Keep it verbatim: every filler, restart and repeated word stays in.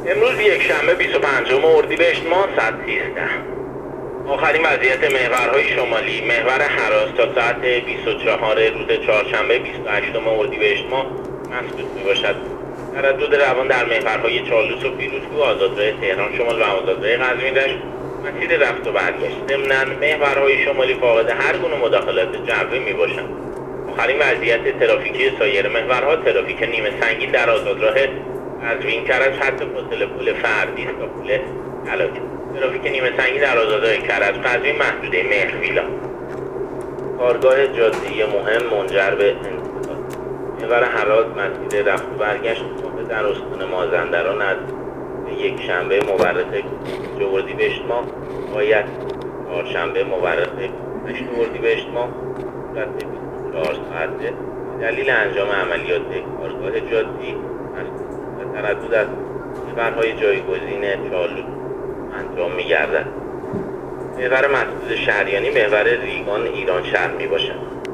امروز یک شنبه بیست و پنجم اردیبهشت ماه ساعت سیزده. آخرین وضعیت محورهای شمالی محور هراس تا ساعت بیست و چهار روز چهارشنبه بیست و هشتم اردیبهشت ماه مسدود می باشد. تردد روان در محورهای چالوس و پیروزکوه، آزادراه تهران شمال و آزادراه قزوین رشت مسیر رفت و برگشت. ضمناً محورهای شمالی فاقد هر گونه مداخلات جوی می باشند. آخرین وضعیت ترافیکی سایر محورها ترافیک نیمه سنگین در آزادراه قزوین کرج خط فاصله پل فردیس تا پل علاجه. ترافیک نیمه سنگین در آزادراه کرج قزوین محدوده مهرویلا. کارگاه جاده‌ای مهم منجر به انقطاع. محور هراس مسیر رفت و برگشت در استان مازندران از یک شنبه مورخ اردیبهشت ماه باید چهارشنبه مورخ هشتم اردیبهشت ماه صورت بیست و چهار ساعته دلیل انجام عملیات کارگاه جاده‌ای و تردد از محورهای جایگزین چالوس انجام می‌گردد. محور مسدود شهریانی محور ریگان ایران شهر میباشد.